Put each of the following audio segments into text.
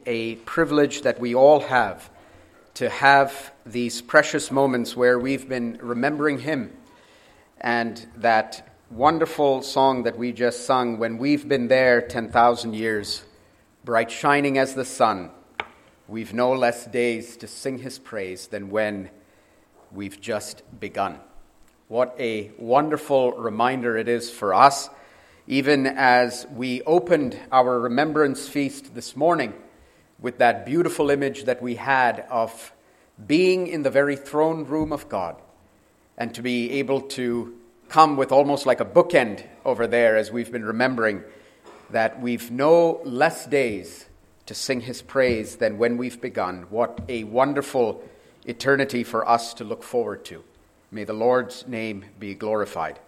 a privilege that we all have to have these precious moments where we've been remembering Him. And that wonderful song that we just sung, when we've been there 10,000 years, bright shining as the sun, we've no less days to sing His praise than when we've just begun. What a wonderful reminder it is for us, even as we opened our remembrance feast this morning with that beautiful image that we had of being in the very throne room of God, and to be able to come with almost like a bookend over there as we've been remembering that we've no less days to sing His praise than when we've begun. What a wonderful eternity for us to look forward to. May the Lord's name be glorified.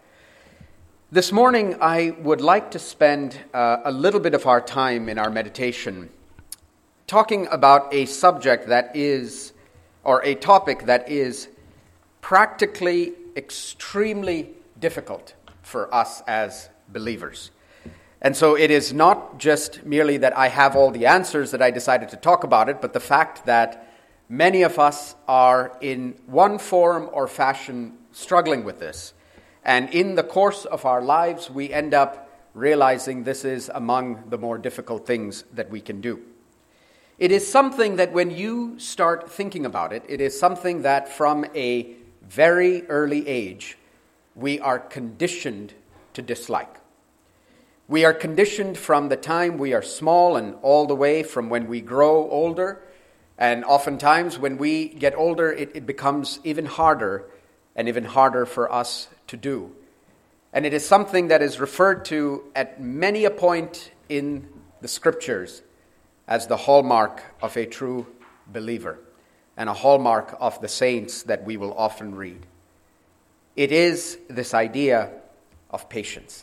This morning, I would like to spend a little bit of our time in our meditation talking about a subject that is, or a topic that is practically extremely difficult for us as believers. And so it is not just merely that I have all the answers that I decided to talk about it, but the fact that many of us are in one form or fashion struggling with this. And in the course of our lives, we end up realizing this is among the more difficult things that we can do. It is something that when you start thinking about it, it is something that from a very early age, we are conditioned to dislike. We are conditioned from the time we are small and all the way from when we grow older. And oftentimes when we get older, it becomes even harder for us to do. And it is something that is referred to at many a point in the Scriptures as the hallmark of a true believer and a hallmark of the saints that we will often read. It is this idea of patience.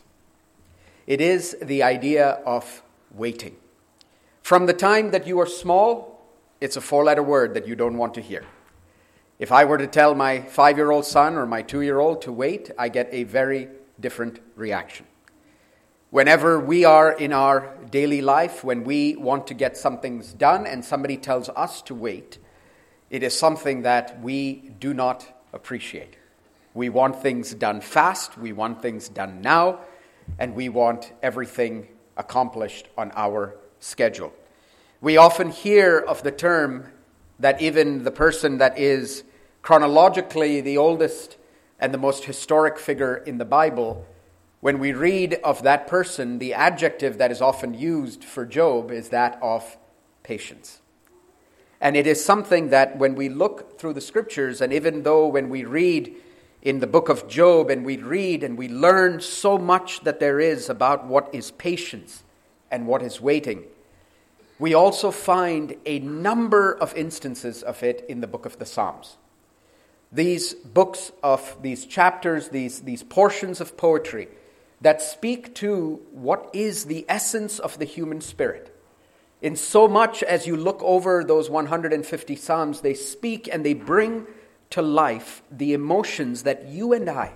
It is the idea of waiting. From the time that you are small, it's a four-letter word that you don't want to hear. If I were to tell my 5-year-old son or my 2-year-old to wait, I get a very different reaction. Whenever we are in our daily life, when we want to get some things done and somebody tells us to wait, it is something that we do not appreciate. We want things done fast, we want things done now, and we want everything accomplished on our schedule. We often hear of the term that even the person that is chronologically the oldest and the most historic figure in the Bible, when we read of that person, the adjective that is often used for Job is that of patience. And it is something that when we look through the Scriptures, and even though when we read in the book of Job and we read and we learn so much that there is about what is patience and what is waiting, we also find a number of instances of it in the book of the Psalms. These books of these chapters, these portions of poetry that speak to what is the essence of the human spirit. In so much as you look over those 150 Psalms, they speak and they bring to life the emotions that you and I,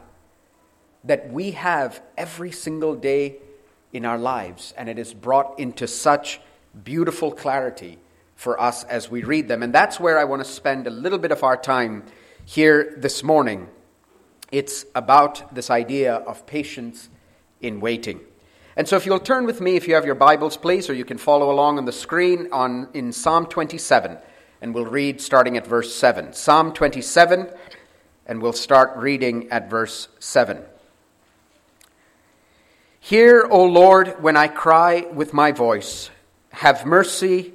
that we have every single day in our lives. And it is brought into such beautiful clarity for us as we read them. And that's where I want to spend a little bit of our time here this morning. It's about this idea of patience in waiting. And so if you'll turn with me, if you have your Bibles, please, or you can follow along on the screen in Psalm 27, and we'll read starting at verse 7. Psalm 27, and we'll start reading at verse 7. Hear, O Lord, when I cry with my voice. Have mercy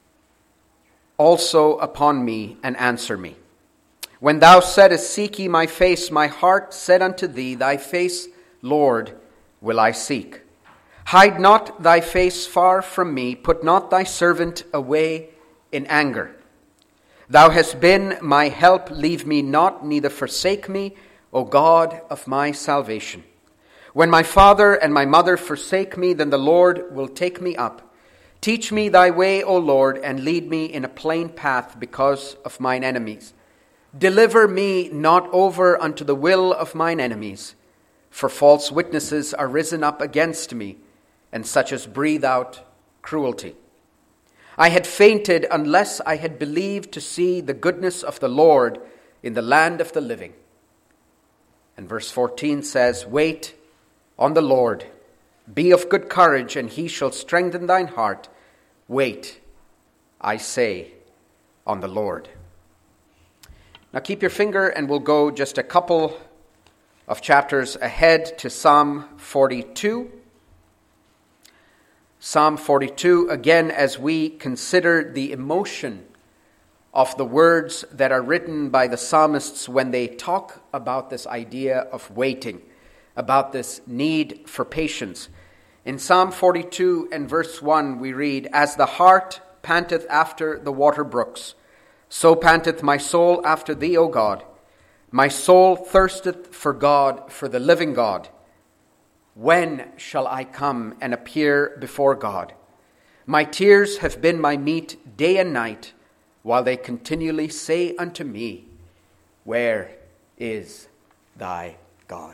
also upon me, and answer me. When thou saidst, Seek ye my face, my heart said unto thee, Thy face, Lord, will I seek. Hide not thy face far from me, put not thy servant away in anger. Thou hast been my help, leave me not, neither forsake me, O God of my salvation. When my father and my mother forsake me, then the Lord will take me up. Teach me thy way, O Lord, and lead me in a plain path because of mine enemies. Deliver me not over unto the will of mine enemies, for false witnesses are risen up against me, and such as breathe out cruelty. I had fainted unless I had believed to see the goodness of the Lord in the land of the living. And verse 14 says, Wait on the Lord, be of good courage, and he shall strengthen thine heart. Wait, I say, on the Lord. Now keep your finger and we'll go just a couple of chapters ahead to Psalm 42. Psalm 42, again, as we consider the emotion of the words that are written by the psalmists when they talk about this idea of waiting, about this need for patience. In Psalm 42 and verse 1, we read, As the hart panteth after the water brooks, so panteth my soul after thee, O God. My soul thirsteth for God, for the living God. When shall I come and appear before God? My tears have been my meat day and night, while they continually say unto me, Where is thy God?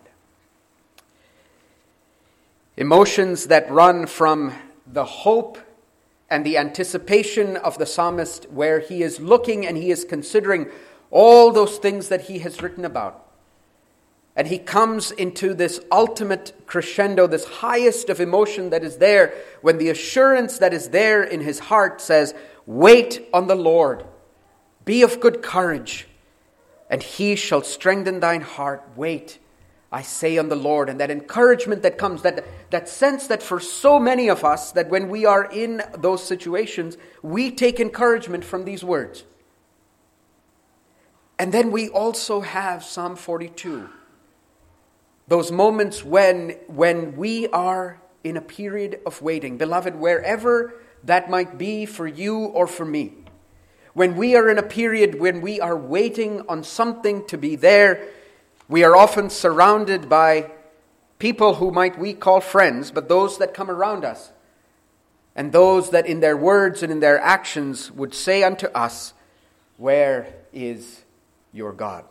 Emotions that run from the hope and the anticipation of the psalmist, where he is looking and he is considering all those things that he has written about. And he comes into this ultimate crescendo, this highest of emotion that is there, when the assurance that is there in his heart says, Wait on the Lord, be of good courage, and he shall strengthen thine heart. Wait, I say, on the Lord. And that encouragement that comes, that sense that for so many of us, that when we are in those situations, we take encouragement from these words. And then we also have Psalm 42. Those moments when we are in a period of waiting. Beloved, wherever that might be for you or for me, when we are in a period when we are waiting on something to be there, we are often surrounded by people who might we call friends, but those that come around us, and those that in their words and in their actions would say unto us, Where is your God?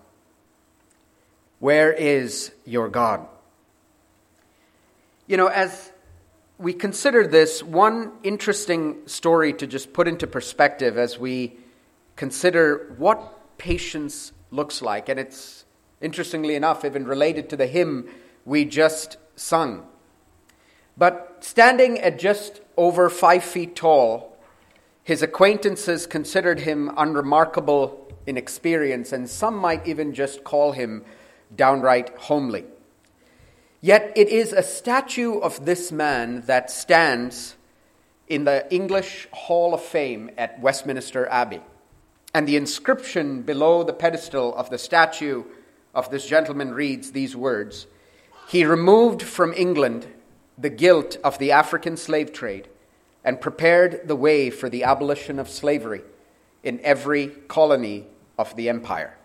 Where is your God? You know, as we consider this, one interesting story to just put into perspective as we consider what patience looks like. And it's, interestingly enough, even related to the hymn we just sung. But standing at just over 5 feet tall, his acquaintances considered him unremarkable in experience, and some might even just call him downright homely. Yet it is a statue of this man that stands in the English Hall of Fame at Westminster Abbey. And the inscription below the pedestal of the statue of this gentleman reads these words, He removed from England the guilt of the African slave trade and prepared the way for the abolition of slavery in every colony of the empire.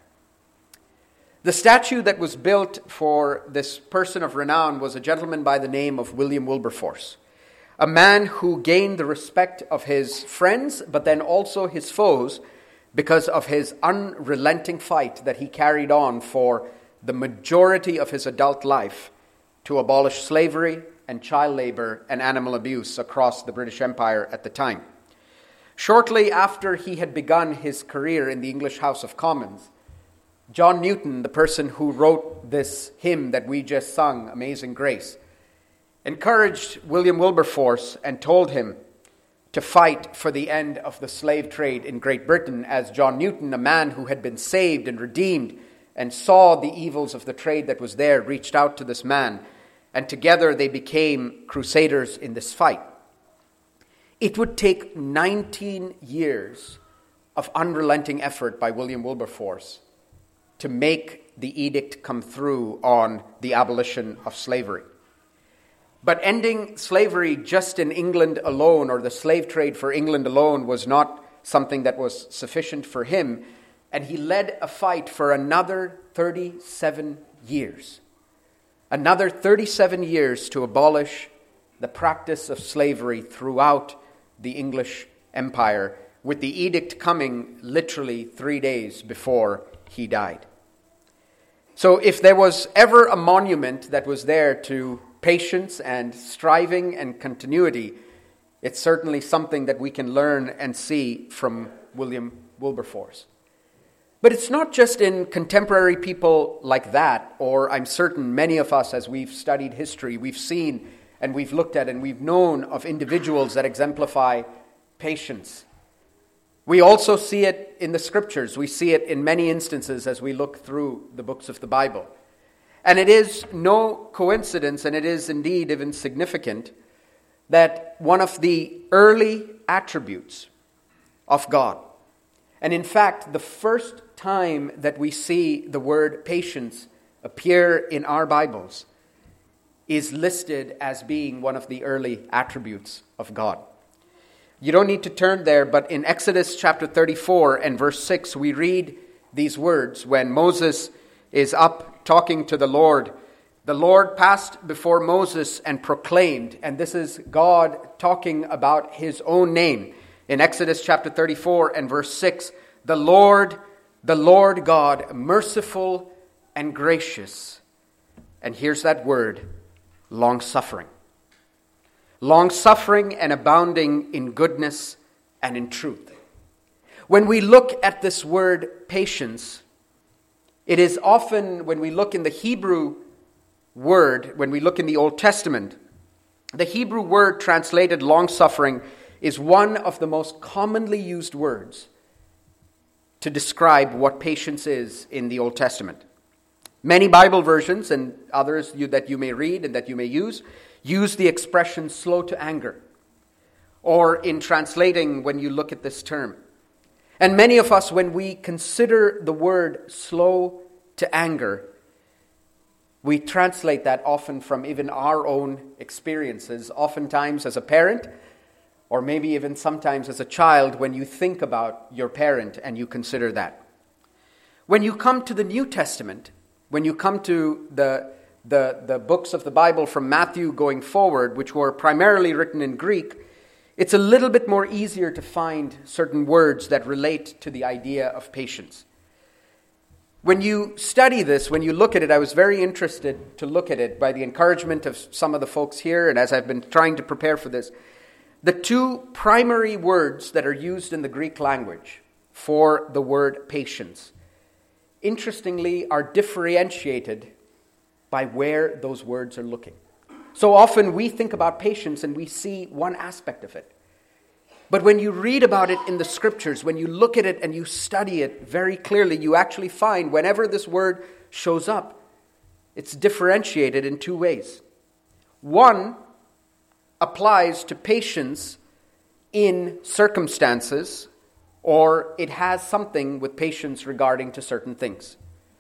The statue that was built for this person of renown was a gentleman by the name of William Wilberforce, a man who gained the respect of his friends, but then also his foes, because of his unrelenting fight that he carried on for the majority of his adult life to abolish slavery and child labor and animal abuse across the British Empire at the time. Shortly after he had begun his career in the English House of Commons, John Newton, the person who wrote this hymn that we just sung, Amazing Grace, encouraged William Wilberforce and told him to fight for the end of the slave trade in Great Britain, as John Newton, a man who had been saved and redeemed and saw the evils of the trade that was there, reached out to this man, and together they became crusaders in this fight. It would take 19 years of unrelenting effort by William Wilberforce to make the edict come through on the abolition of slavery. But ending slavery just in England alone, or the slave trade for England alone, was not something that was sufficient for him, and he led a fight for another 37 years. Another 37 years to abolish the practice of slavery throughout the English Empire, with the edict coming literally 3 days before he died. So if there was ever a monument that was there to patience and striving and continuity, It's certainly something that we can learn and see from William Wilberforce. But it's not just in contemporary people like that, or I'm certain many of us, as we've studied history, we've seen and we've looked at and we've known of individuals that exemplify patience. We also see it in the scriptures. We see it in many instances as we look through the books of the Bible. And it is no coincidence, and it is indeed even significant, that one of the early attributes of God, and in fact, the first time that we see the word patience appear in our Bibles, is listed as being one of the early attributes of God. You don't need to turn there, but in Exodus chapter 34 and verse 6, we read these words when Moses is up talking to the Lord. The Lord passed before Moses and proclaimed, and this is God talking about his own name. In Exodus chapter 34 and verse 6, the Lord God, merciful and gracious. And here's that word, long-suffering. Long-suffering and abounding in goodness and in truth. When we look at this word patience, it is often, when we look in the Hebrew word, when we look in the Old Testament, the Hebrew word translated long-suffering is one of the most commonly used words to describe what patience is in the Old Testament. Many Bible versions and others that you may read and that you may use the expression slow to anger, or in translating when you look at this term. And many of us, when we consider the word slow to anger, we translate that often from even our own experiences, oftentimes as a parent, or maybe even sometimes as a child when you think about your parent and you consider that. When you come to the New Testament, when you come to the books of the Bible from Matthew going forward, which were primarily written in Greek, it's a little bit more easier to find certain words that relate to the idea of patience. When you study this, when you look at it, I was very interested to look at it by the encouragement of some of the folks here, and as I've been trying to prepare for this, the two primary words that are used in the Greek language for the word patience, interestingly, are differentiated by where those words are looking. So often we think about patience and we see one aspect of it. But when you read about it in the scriptures, when you look at it and you study it very clearly, you actually find whenever this word shows up, it's differentiated in two ways. One applies to patience in circumstances, or it has something with patience regarding to certain things.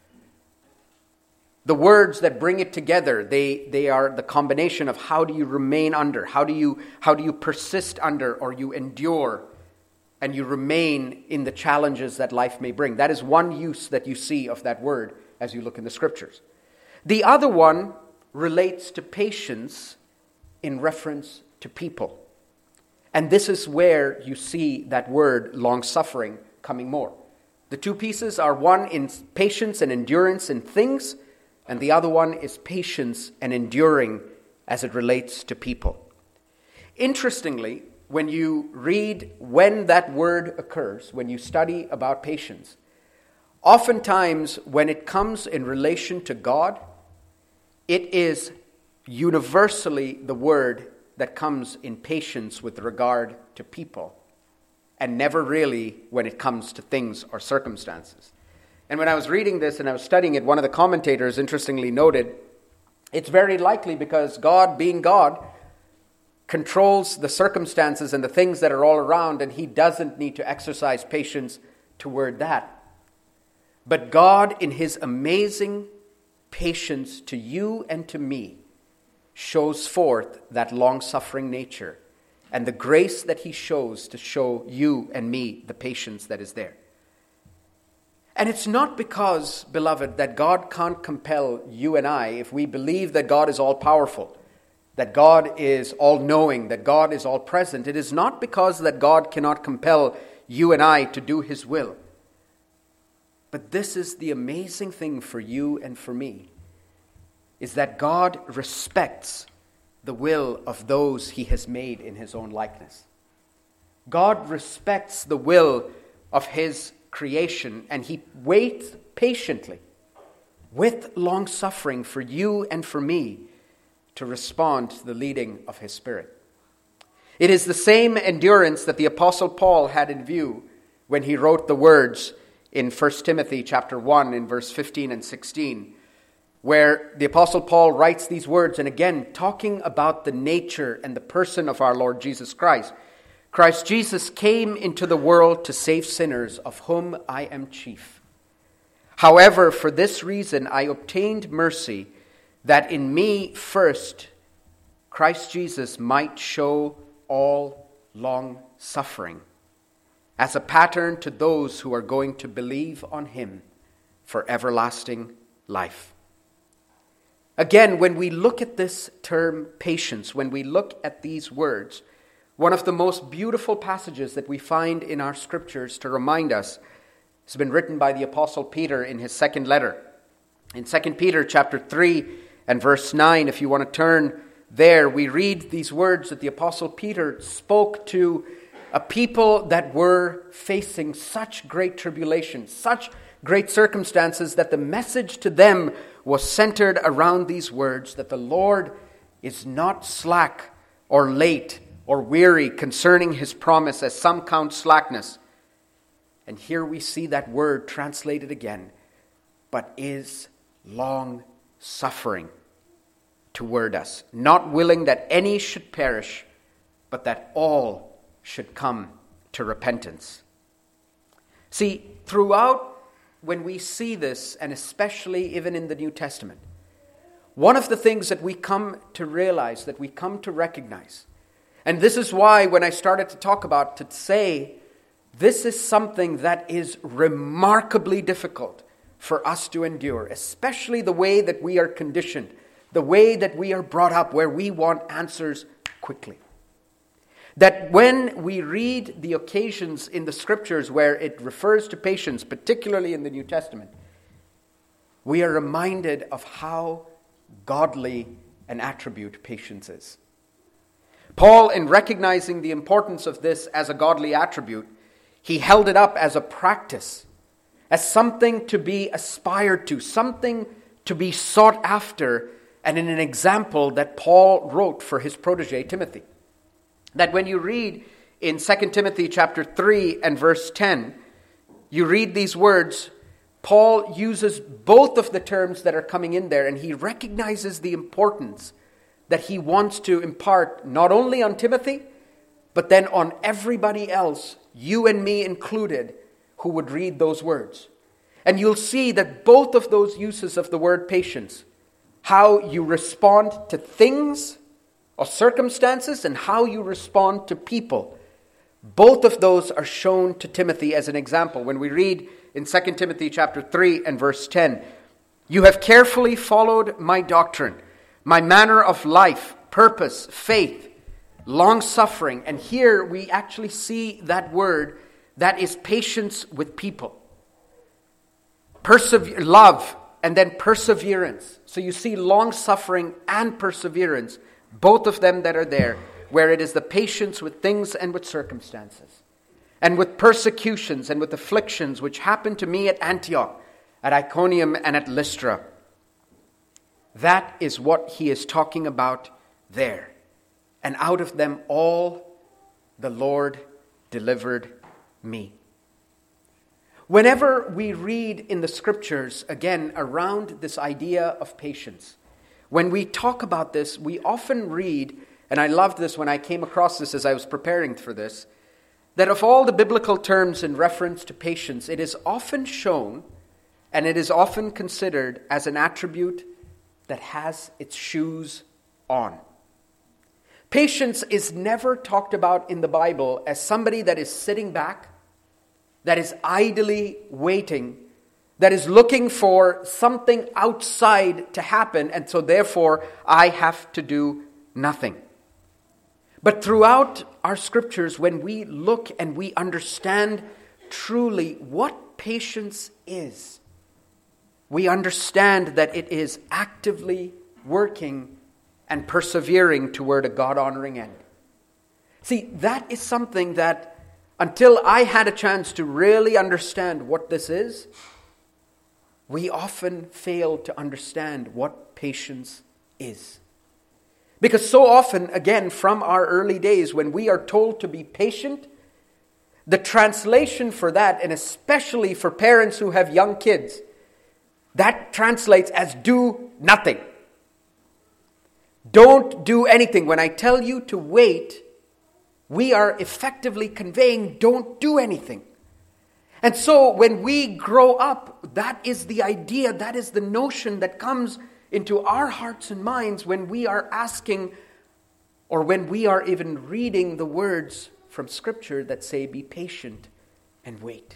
The words that bring it together, they are the combination of how do you remain under, how do you persist under, or you endure and you remain in the challenges that life may bring. That is one use that you see of that word as you look in the scriptures. The other one relates to patience in reference to people. And this is where you see that word long-suffering coming more. The two pieces are one in patience and endurance in things, and the other one is patience and enduring as it relates to people. Interestingly, when you read when that word occurs, when you study about patience, oftentimes when it comes in relation to God, it is universally the word that comes in patience with regard to people, and never really when it comes to things or circumstances. And when I was reading this and I was studying it, one of the commentators interestingly noted, it's very likely because God, being God, controls the circumstances and the things that are all around, and he doesn't need to exercise patience toward that. But God, in his amazing patience to you and to me, shows forth that long-suffering nature and the grace that he shows to show you and me the patience that is there. And it's not because, beloved, that God can't compel you and I, if we believe that God is all-powerful, that God is all-knowing, that God is all-present. It is not because that God cannot compel you and I to do his will. But this is the amazing thing for you and for me, is that God respects the will of those he has made in his own likeness. God respects the will of his creation, and he waits patiently with long suffering for you and for me to respond to the leading of his Spirit. It is the same endurance that the Apostle Paul had in view when he wrote the words in 1 Timothy chapter 1 in verse 15 and 16, where the Apostle Paul writes these words, and again talking about the nature and the person of our Lord Jesus Christ. Christ Jesus came into the world to save sinners, of whom I am chief. However, for this reason I obtained mercy, that in me first Christ Jesus might show all long suffering, as a pattern to those who are going to believe on him for everlasting life. Again, when we look at this term patience, when we look at these words, one of the most beautiful passages that we find in our scriptures to remind us has been written by the Apostle Peter in his second letter. In 2 Peter chapter 3 and verse 9, if you want to turn there, we read these words that the Apostle Peter spoke to a people that were facing such great tribulation, such great circumstances, that the message to them was centered around these words, that the Lord is not slack or late or weary concerning his promise, as some count slackness. And here we see that word translated again, but is long suffering toward us, not willing that any should perish, but that all should come to repentance. See, throughout when we see this, and especially even in the New Testament, one of the things that we come to realize, that we come to recognize, and this is why when I started to talk about, to say, this is something that is remarkably difficult for us to endure, especially the way that we are conditioned, the way that we are brought up, where we want answers quickly. That when we read the occasions in the scriptures where it refers to patience, particularly in the New Testament, we are reminded of how godly an attribute patience is. Paul, in recognizing the importance of this as a godly attribute, he held it up as a practice, as something to be aspired to, something to be sought after, and in an example that Paul wrote for his protege Timothy. That when you read in 2 Timothy chapter 3 and verse 10, you read these words, Paul uses both of the terms that are coming in there, and he recognizes the importance that he wants to impart not only on Timothy, but then on everybody else, you and me included, who would read those words. And you'll see that both of those uses of the word patience, how you respond to things or circumstances and how you respond to people, both of those are shown to Timothy as an example. When we read in 2 Timothy chapter 3 and verse 10, you have carefully followed my doctrine, my manner of life, purpose, faith, long-suffering. And here we actually see that word that is patience with people. Love and then perseverance. So you see long-suffering and perseverance, both of them that are there, where it is the patience with things and with circumstances, and with persecutions and with afflictions which happened to me at Antioch, at Iconium, and at Lystra. That is what he is talking about there. And out of them all, the Lord delivered me. Whenever we read in the scriptures, again, around this idea of patience, when we talk about this, we often read, and I loved this when I came across this as I was preparing for this, that of all the biblical terms in reference to patience, it is often shown and it is often considered as an attribute that has its shoes on. Patience is never talked about in the Bible as somebody that is sitting back, that is idly waiting, that is looking for something outside to happen, and so therefore I have to do nothing. But throughout our scriptures, when we look and we understand truly what patience is, we understand that it is actively working and persevering toward a God-honoring end. See, that is something that until I had a chance to really understand what this is, we often fail to understand what patience is. Because so often, again, from our early days, when we are told to be patient, the translation for that, and especially for parents who have young kids, that translates as do nothing. Don't do anything. When I tell you to wait, we are effectively conveying don't do anything. And so when we grow up, that is the idea, that is the notion that comes into our hearts and minds when we are asking, or when we are even reading the words from Scripture that say, be patient and wait.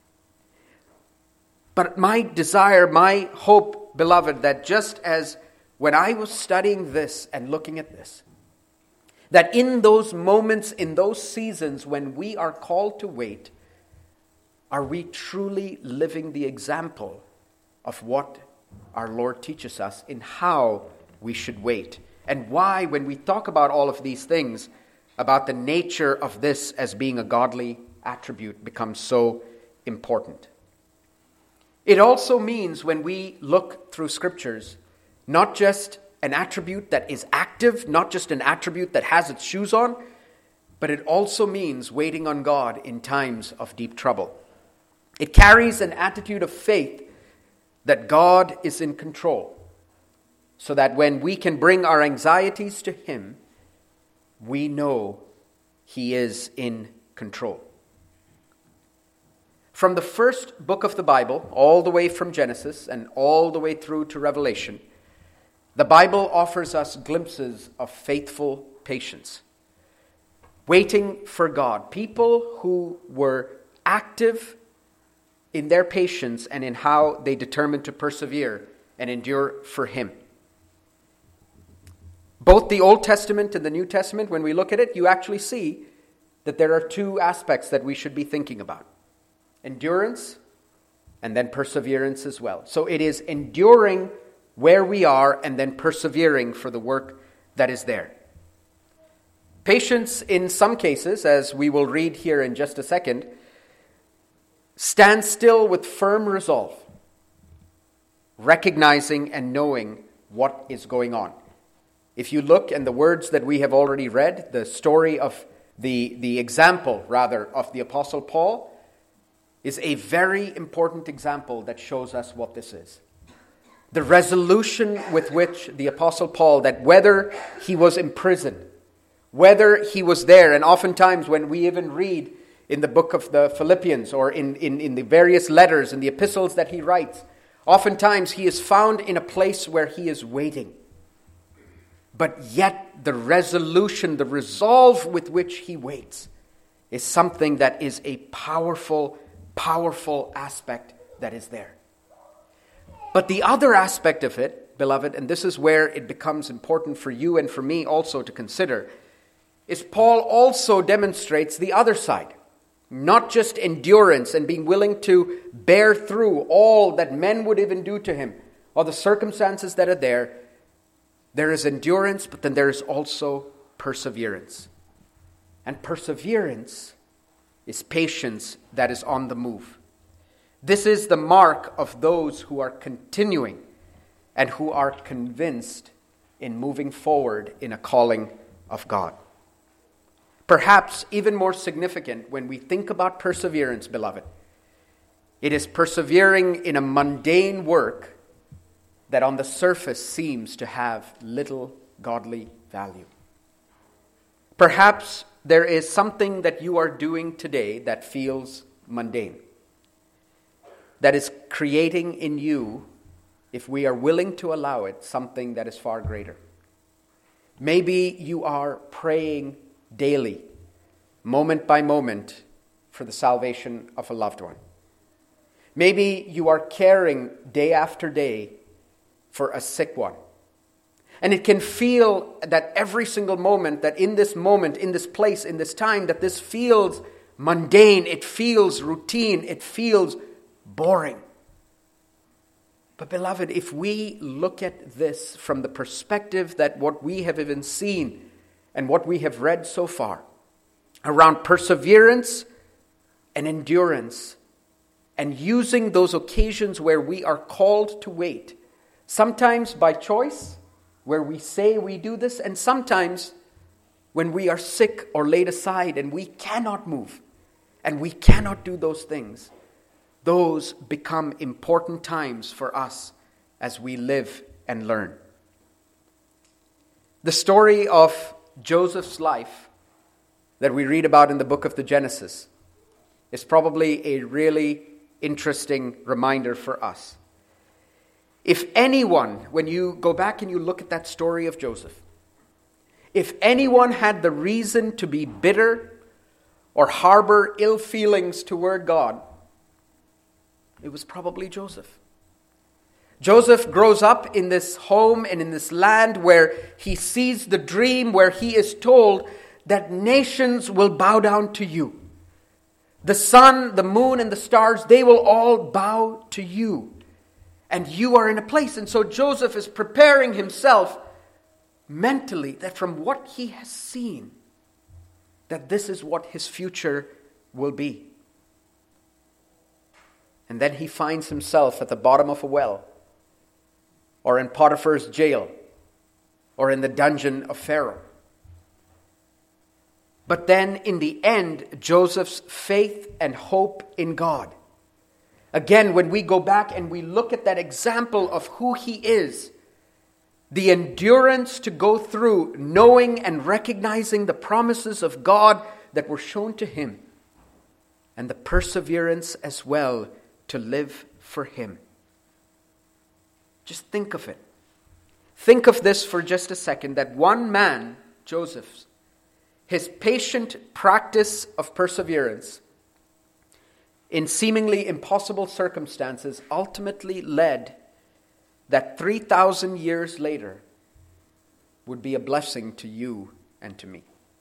But my desire, my hope, beloved, that just as when I was studying this and looking at this, that in those moments, in those seasons when we are called to wait, are we truly living the example of what our Lord teaches us in how we should wait? And why, when we talk about all of these things, about the nature of this as being a godly attribute becomes so important. It also means, when we look through Scriptures, not just an attribute that is active, not just an attribute that has its shoes on, but it also means waiting on God in times of deep trouble. It carries an attitude of faith that God is in control, so that when we can bring our anxieties to Him, we know He is in control. From the first book of the Bible, all the way from Genesis and all the way through to Revelation, the Bible offers us glimpses of faithful patience. Waiting for God. People who were active in their patience and in how they determined to persevere and endure for Him. Both the Old Testament and the New Testament, when we look at it, you actually see that there are two aspects that we should be thinking about. Endurance and then perseverance as well. So it is enduring where we are and then persevering for the work that is there. Patience, in some cases, as we will read here in just a second, stands still with firm resolve, recognizing and knowing what is going on. If you look in the words that we have already read, the story of the example, rather, of the Apostle Paul is a very important example that shows us what this is. The resolution with which the Apostle Paul, that whether he was imprisoned, whether he was there, and oftentimes when we even read in the book of the Philippians or in the various letters and the epistles that he writes, oftentimes he is found in a place where he is waiting. But yet the resolution, the resolve with which he waits is something that is a powerful, powerful aspect that is there. But the other aspect of it, beloved, and this is where it becomes important for you and for me also to consider, is Paul also demonstrates the other side. Not just endurance and being willing to bear through all that men would even do to him, or the circumstances that are there. There is endurance, but then there is also perseverance. And perseverance is patience that is on the move. This is the mark of those who are continuing and who are convinced in moving forward in a calling of God. Perhaps even more significant when we think about perseverance, beloved, it is persevering in a mundane work that on the surface seems to have little godly value. Perhaps there is something that you are doing today that feels mundane, that is creating in you, if we are willing to allow it, something that is far greater. Maybe you are praying daily, moment by moment, for the salvation of a loved one. Maybe you are caring day after day for a sick one. And it can feel that every single moment, that in this moment, in this place, in this time, that this feels mundane, it feels routine, it feels boring. But beloved, if we look at this from the perspective that what we have even seen and what we have read so far around perseverance and endurance and using those occasions where we are called to wait, sometimes by choice, where we say we do this, and sometimes when we are sick or laid aside and we cannot move and we cannot do those things, those become important times for us as we live and learn. The story of Joseph's life that we read about in the book of the Genesis is probably a really interesting reminder for us. If anyone, when you go back and you look at that story of Joseph, if anyone had the reason to be bitter or harbor ill feelings toward God, it was probably Joseph. Joseph grows up in this home and in this land where he sees the dream, where he is told that nations will bow down to you. The sun, the moon, and the stars, they will all bow to you. And you are in a place. And so Joseph is preparing himself mentally that from what he has seen, that this is what his future will be. And then he finds himself at the bottom of a well, or in Potiphar's jail, or in the dungeon of Pharaoh. But then in the end, Joseph's faith and hope in God. Again, when we go back and we look at that example of who he is, the endurance to go through knowing and recognizing the promises of God that were shown to him, and the perseverance as well to live for him. Just think of it. Think of this for just a second, that one man, Joseph, his patient practice of perseverance in seemingly impossible circumstances ultimately led that 3,000 years later would be a blessing to you and to me.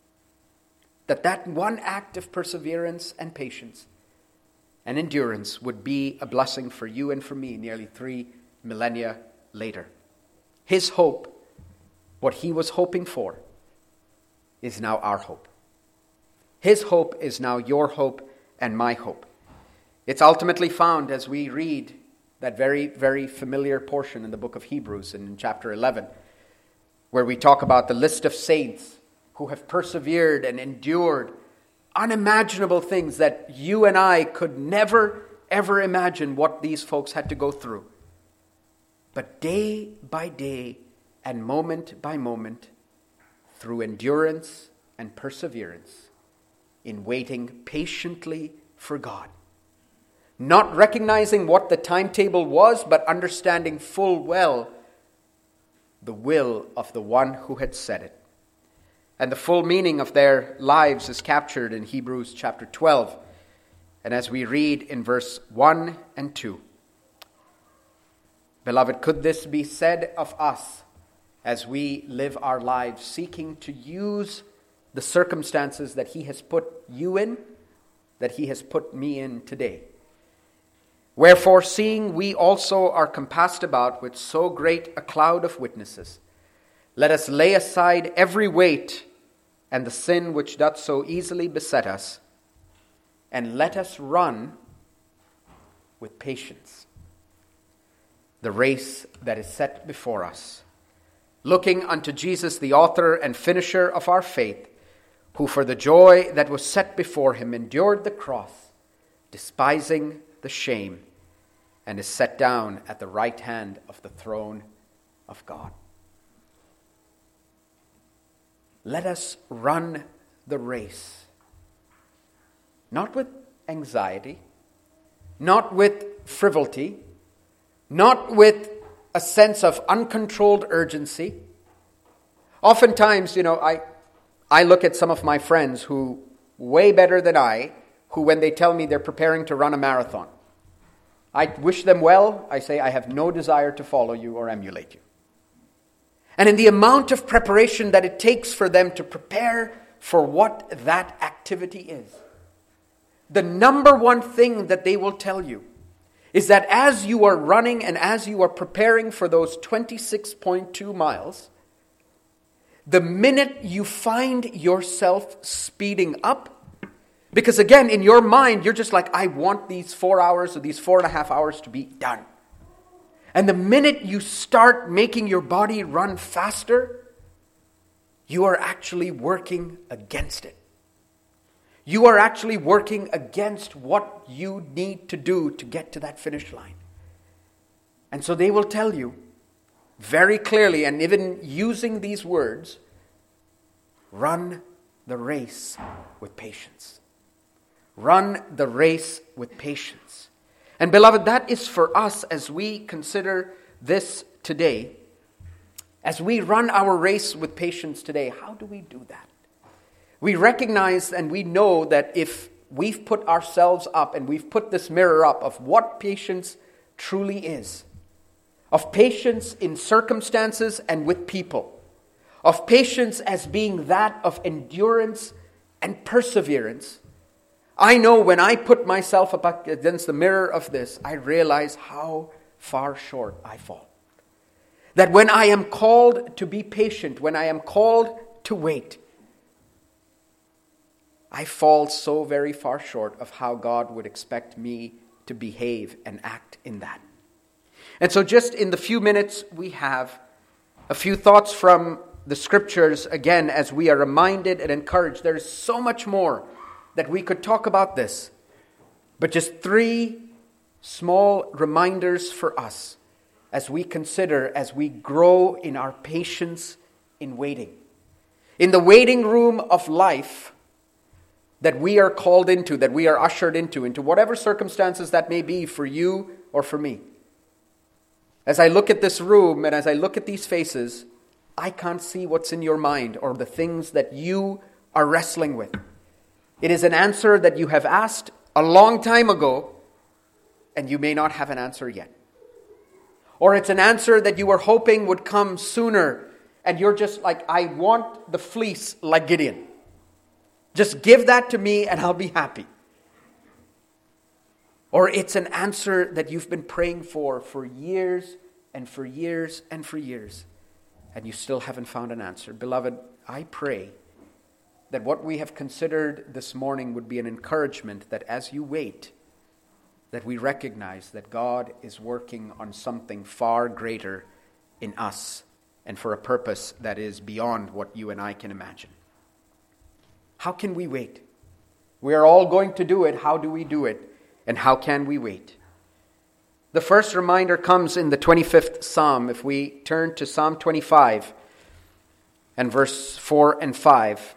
That one act of perseverance and patience and endurance would be a blessing for you and for me nearly 3 millennia later. His hope, what he was hoping for, is now our hope. His hope is now your hope and my hope. It's ultimately found as we read that very, very familiar portion in the book of Hebrews and in chapter 11, where we talk about the list of saints who have persevered and endured unimaginable things that you and I could never, ever imagine what these folks had to go through. But day by day and moment by moment, through endurance and perseverance, in waiting patiently for God, not recognizing what the timetable was, but understanding full well the will of the one who had said it. And the full meaning of their lives is captured in Hebrews chapter 12. And as we read in verse 1 and 2, beloved, could this be said of us as we live our lives seeking to use the circumstances that he has put you in, that he has put me in today? Wherefore, seeing we also are compassed about with so great a cloud of witnesses, let us lay aside every weight and the sin which doth so easily beset us, and let us run with patience the race that is set before us, looking unto Jesus, the author and finisher of our faith, who for the joy that was set before him endured the cross, despising the shame, and is set down at the right hand of the throne of God. Let us run the race, not with anxiety, not with frivolity, not with a sense of uncontrolled urgency. Oftentimes, I look at some of my friends who, way better than I, who when they tell me they're preparing to run a marathon, I wish them well. I say, I have no desire to follow you or emulate you. And in the amount of preparation that it takes for them to prepare for what that activity is, the number one thing that they will tell you is that as you are running and as you are preparing for those 26.2 miles, the minute you find yourself speeding up, because again, in your mind, you're just like, I want these 4 hours or these 4.5 hours to be done. And the minute you start making your body run faster, you are actually working against it. You are actually working against what you need to do to get to that finish line. And so they will tell you very clearly, and even using these words, run the race with patience. Run the race with patience. And beloved, that is for us as we consider this today. As we run our race with patience today, how do we do that? We recognize and we know that if we've put ourselves up and we've put this mirror up of what patience truly is, of patience in circumstances and with people, of patience as being that of endurance and perseverance, I know when I put myself up against the mirror of this, I realize how far short I fall. That when I am called to be patient, when I am called to wait, I fall so very far short of how God would expect me to behave and act in that. And so just in the few minutes we have, a few thoughts from the Scriptures, again, as we are reminded and encouraged. There is so much more that we could talk about this. But just 3 small reminders for us as we consider, as we grow in our patience in waiting. In the waiting room of life that we are called into, that we are ushered into whatever circumstances that may be for you or for me. As I look at this room and as I look at these faces, I can't see what's in your mind or the things that you are wrestling with. It is an answer that you have asked a long time ago, and you may not have an answer yet. Or it's an answer that you were hoping would come sooner, and you're just like, I want the fleece like Gideon. Just give that to me and I'll be happy. Or it's an answer that you've been praying for years and for years and for years, and you still haven't found an answer. Beloved, I pray that what we have considered this morning would be an encouragement that as you wait, that we recognize that God is working on something far greater in us and for a purpose that is beyond what you and I can imagine. How can we wait? We are all going to do it. How do we do it? And how can we wait? The first reminder comes in the 25th Psalm. If we turn to Psalm 25 and verse 4 and 5.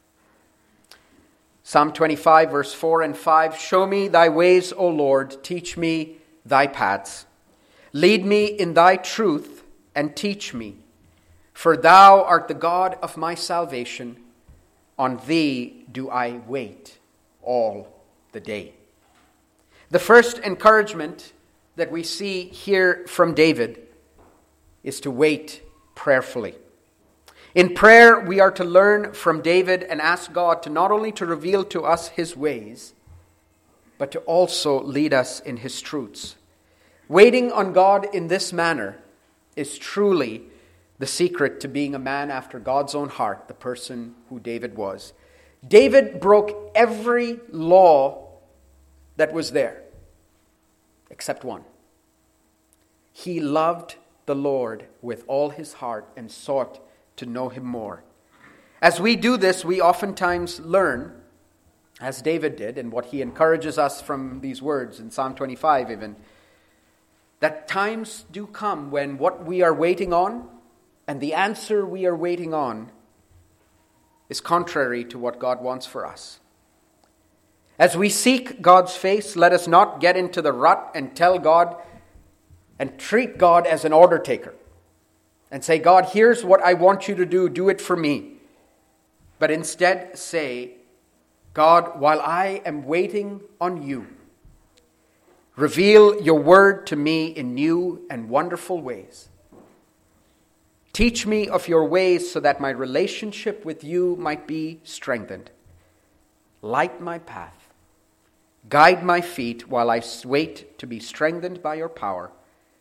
Psalm 25, verse 4 and 5. Show me thy ways, O Lord. Teach me thy paths. Lead me in thy truth and teach me. For thou art the God of my salvation. On thee do I wait all the day. The first encouragement that we see here from David is to wait prayerfully. In prayer, we are to learn from David and ask God to not only to reveal to us his ways, but to also lead us in his truths. Waiting on God in this manner is truly the secret to being a man after God's own heart, the person who David was. David broke every law that was there, except one. He loved the Lord with all his heart and sought to know him more. As we do this, we oftentimes learn, as David did, and what he encourages us from these words in Psalm 25 even, that times do come when what we are waiting on and the answer we are waiting on is contrary to what God wants for us. As we seek God's face, let us not get into the rut and tell God and treat God as an order taker and say, God, here's what I want you to do it for me. But instead say, God, while I am waiting on you, reveal your word to me in new and wonderful ways. Teach me of your ways so that my relationship with you might be strengthened. Light my path. Guide my feet while I wait to be strengthened by your power.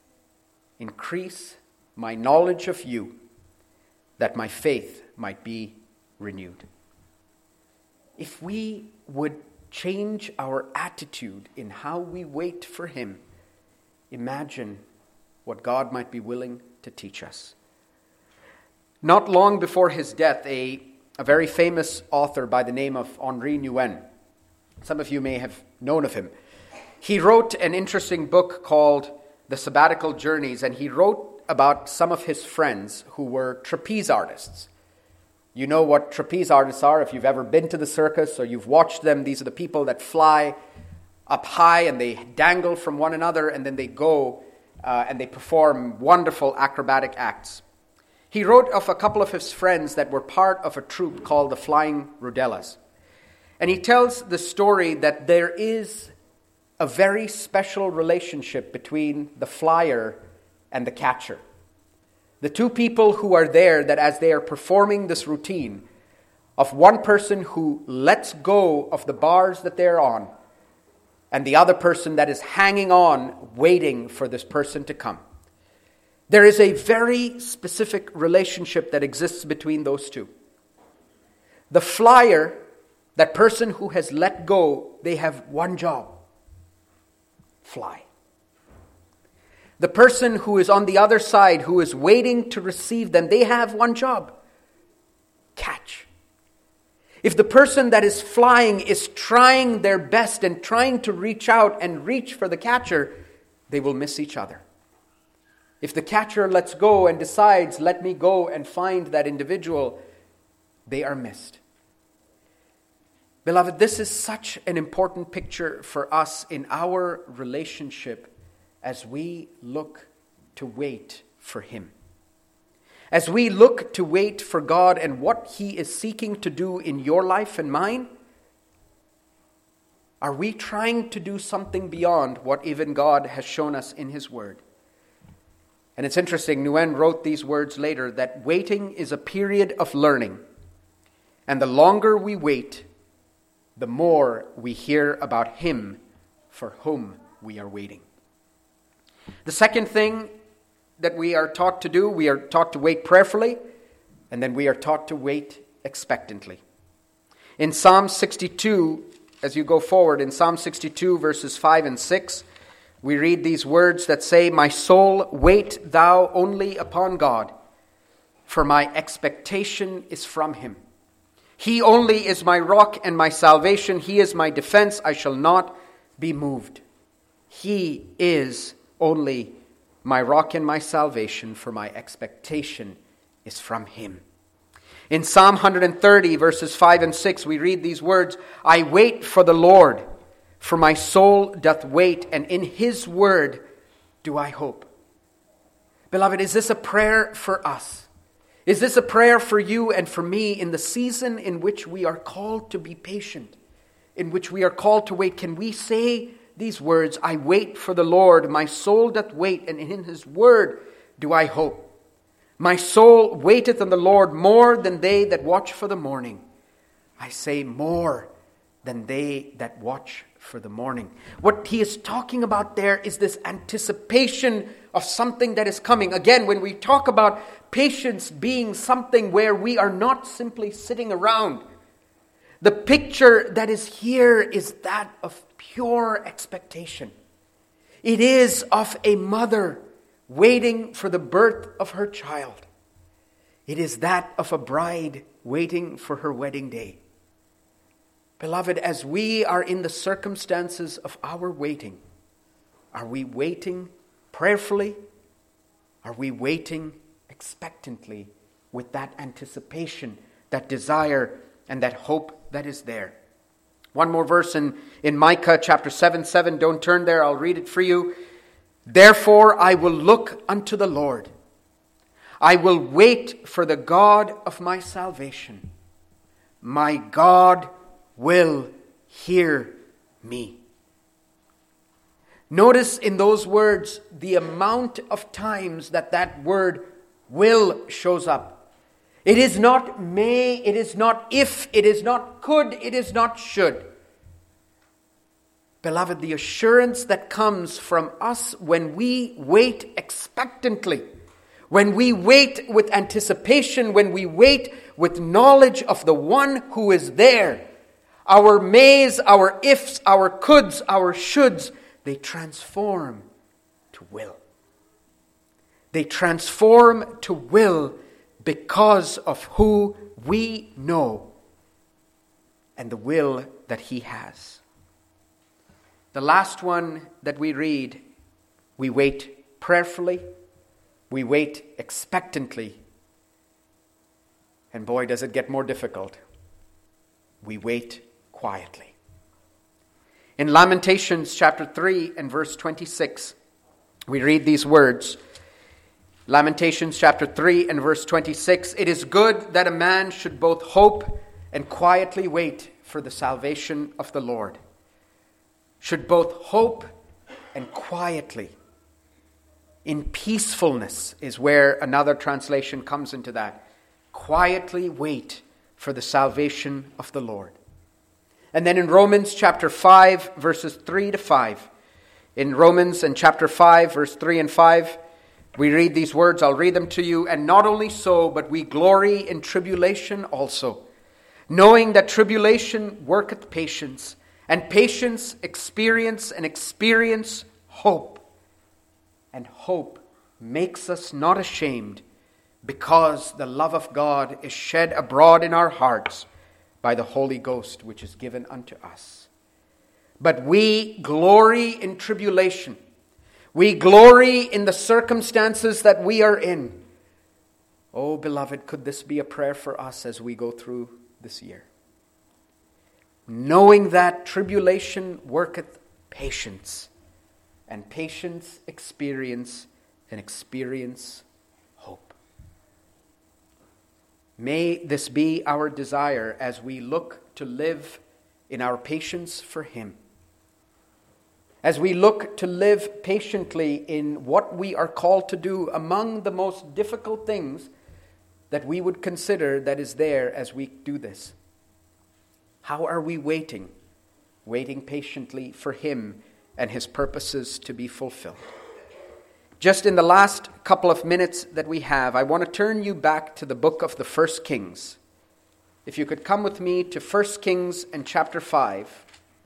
Increase my knowledge of you, that my faith might be renewed. If we would change our attitude in how we wait for him, imagine what God might be willing to teach us. Not long before his death, a very famous author by the name of Henri Nouwen, some of you may have known of him, he wrote an interesting book called The Sabbatical Journeys, and he wrote about some of his friends who were trapeze artists. You know what trapeze artists are if you've ever been to the circus or you've watched them. These are the people that fly up high and they dangle from one another, and then they go and they perform wonderful acrobatic acts. He wrote of a couple of his friends that were part of a troupe called the Flying Rodellas. And he tells the story that there is a very special relationship between the flyer and the catcher. The two people who are there, that as they are performing this routine, of one person who lets go of the bars that they're on, and the other person that is hanging on, waiting for this person to come. There is a very specific relationship that exists between those two. The flyer, that person who has let go, they have one job: fly. The person who is on the other side, who is waiting to receive them, they have one job: catch. If the person that is flying is trying their best and trying to reach out and reach for the catcher, they will miss each other. If the catcher lets go and decides, let me go and find that individual, they are missed. Beloved, this is such an important picture for us in our relationship as we look to wait for him. As we look to wait for God and what he is seeking to do in your life and mine, are we trying to do something beyond what even God has shown us in his word? And it's interesting, Nouwen wrote these words later, that waiting is a period of learning. And the longer we wait, the more we hear about him for whom we are waiting. The second thing that we are taught to do, we are taught to wait prayerfully, and then we are taught to wait expectantly. In Psalm 62, as you go forward, in Psalm 62 verses 5 and 6, we read these words that say, "My soul, wait thou only upon God, for my expectation is from him. He only is my rock and my salvation. He is my defense. I shall not be moved. He is only my rock and my salvation, for my expectation is from him." In Psalm 130, verses 5 and 6, we read these words, "I wait for the Lord, for my soul doth wait, and in his word do I hope." Beloved, is this a prayer for us? Is this a prayer for you and for me in the season in which we are called to be patient, in which we are called to wait? Can we say these words, "I wait for the Lord, my soul doth wait, and in his word do I hope. My soul waiteth on the Lord more than they that watch for the morning." I say more than they that watch for the morning. What he is talking about there is this anticipation of something that is coming. Again, when we talk about patience being something where we are not simply sitting around, the picture that is here is that of pure expectation. It is of a mother waiting for the birth of her child. It is that of a bride waiting for her wedding day. Beloved, as we are in the circumstances of our waiting, are we waiting prayerfully? Are we waiting expectantly with that anticipation, that desire, and that hope that is there? One more verse in Micah chapter 7:7. Don't turn there, I'll read it for you. "Therefore I will look unto the Lord. I will wait for the God of my salvation. My God will hear me." Notice in those words the amount of times that word will shows up. It is not may, it is not if, it is not could, it is not should. Beloved, the assurance that comes from us when we wait expectantly, when we wait with anticipation, when we wait with knowledge of the one who is there, our mays, our ifs, our coulds, our shoulds, they transform to will. They transform to will because of who we know and the will that He has. The last one that we read, we wait prayerfully, we wait expectantly, and boy, does it get more difficult. We wait quietly. In Lamentations chapter 3 and verse 26, we read these words. Lamentations chapter 3 and verse 26, "It is good that a man should both hope and quietly wait for the salvation of the Lord." Should both hope and quietly, in peacefulness is where another translation comes into that. Quietly wait for the salvation of the Lord. And then in Romans chapter 5, verses 3 to 5. In Romans and chapter 5, verse 3 and 5, we read these words. I'll read them to you. "And not only so, but we glory in tribulation also, knowing that tribulation worketh patience, and patience experience, and experience hope. And hope makes us not ashamed, because the love of God is shed abroad in our hearts by the Holy Ghost, which is given unto us. But we glory in tribulation. We glory in the circumstances that we are in." Oh, beloved, could this be a prayer for us as we go through this year? Knowing that tribulation worketh patience, and patience experience, and experience hope. May this be our desire as we look to live in our patience for Him. As we look to live patiently in what we are called to do among the most difficult things that we would consider that is there as we do this. How are we waiting? Waiting patiently for Him and His purposes to be fulfilled. Just in the last couple of minutes that we have, I want to turn you back to the book of the 1 Kings. If you could come with me to 1 Kings and chapter 5.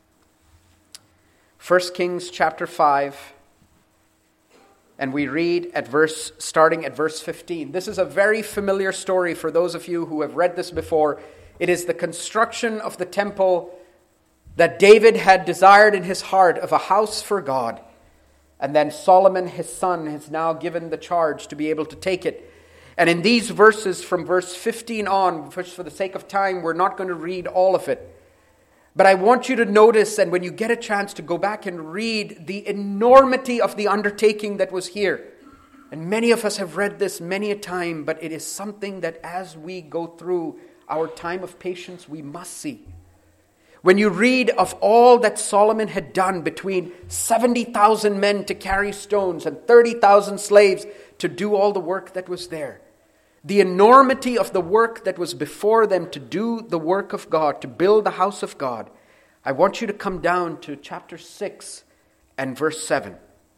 1 Kings chapter 5. And we read starting at verse 15. This is a very familiar story for those of you who have read this before. It is the construction of the temple that David had desired in his heart, of a house for God. And then Solomon, his son, has now given the charge to be able to take it. And in these verses from verse 15 on, for the sake of time, we're not going to read all of it. But I want you to notice, and when you get a chance to go back and read the enormity of the undertaking that was here. And many of us have read this many a time, but it is something that as we go through our time of patience, we must see. When you read of all that Solomon had done, between 70,000 men to carry stones and 30,000 slaves to do all the work that was there, the enormity of the work that was before them to do the work of God, to build the house of God, I want you to come down to chapter 6 and verse 7.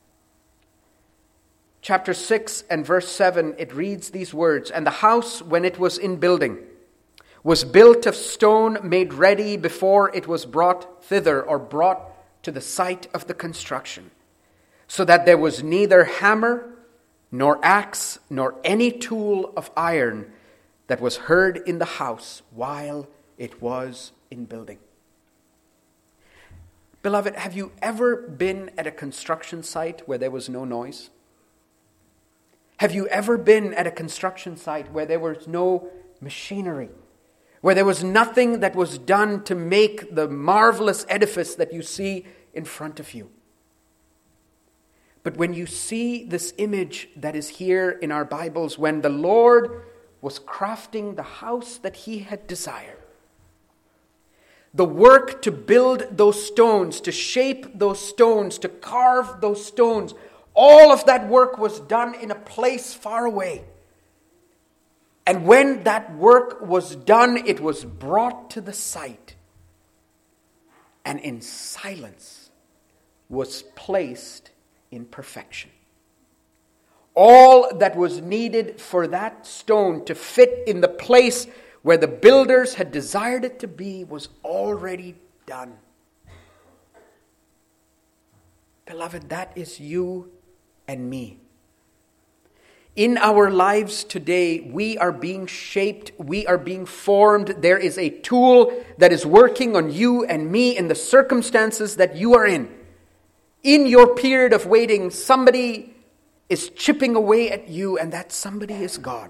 Chapter 6 and verse 7, it reads these words, "And the house, when it was in building, was built of stone made ready before it was brought thither," or brought to the site of the construction, "so that there was neither hammer, nor axe, nor any tool of iron that was heard in the house while it was in building." Beloved, have you ever been at a construction site where there was no noise? Have you ever been at a construction site where there was no machinery? Where there was nothing that was done to make the marvelous edifice that you see in front of you? But when you see this image that is here in our Bibles, when the Lord was crafting the house that He had desired, the work to build those stones, to shape those stones, to carve those stones, all of that work was done in a place far away. And when that work was done, it was brought to the site. And in silence, was placed in perfection. All that was needed for that stone to fit in the place where the builders had desired it to be was already done. Beloved, that is you and me. In our lives today, we are being shaped, we are being formed. There is a tool that is working on you and me in the circumstances that you are in. In your period of waiting, somebody is chipping away at you, and that somebody is God.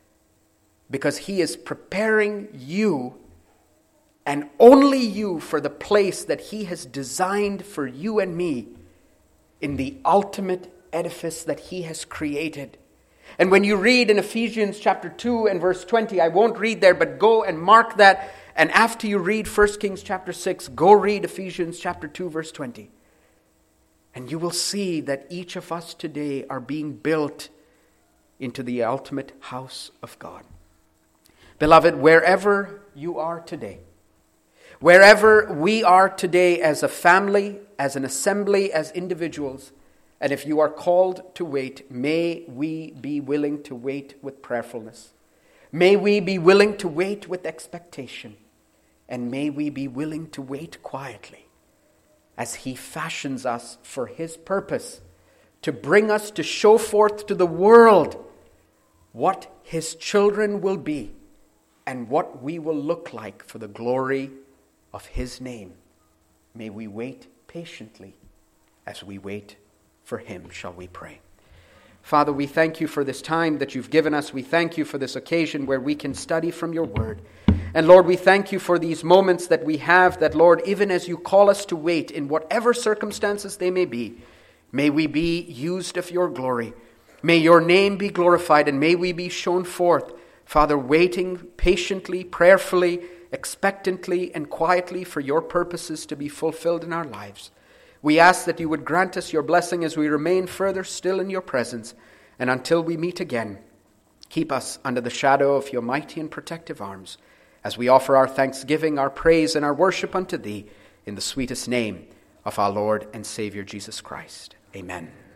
Because He is preparing you and only you for the place that He has designed for you and me in the ultimate edifice that He has created. And when you read in Ephesians chapter 2 and verse 20, I won't read there, but go and mark that. And after you read 1 Kings chapter 6, go read Ephesians chapter 2 verse 20. And you will see that each of us today are being built into the ultimate house of God. Beloved, wherever you are today, wherever we are today as a family, as an assembly, as individuals, and if you are called to wait, may we be willing to wait with prayerfulness. May we be willing to wait with expectation. And may we be willing to wait quietly as He fashions us for His purpose, to bring us to show forth to the world what His children will be and what we will look like for the glory of His name. May we wait patiently as we wait for Him. Shall we pray? Father, we thank You for this time that You've given us. We thank You for this occasion where we can study from Your Word. And Lord, we thank You for these moments that we have, that Lord, even as You call us to wait in whatever circumstances they may be, may we be used of Your glory. May Your name be glorified, and may we be shown forth, Father, waiting patiently, prayerfully, expectantly, and quietly for Your purposes to be fulfilled in our lives. We ask that You would grant us Your blessing as we remain further still in Your presence. And until we meet again, keep us under the shadow of Your mighty and protective arms as we offer our thanksgiving, our praise, and our worship unto Thee in the sweetest name of our Lord and Savior Jesus Christ. Amen.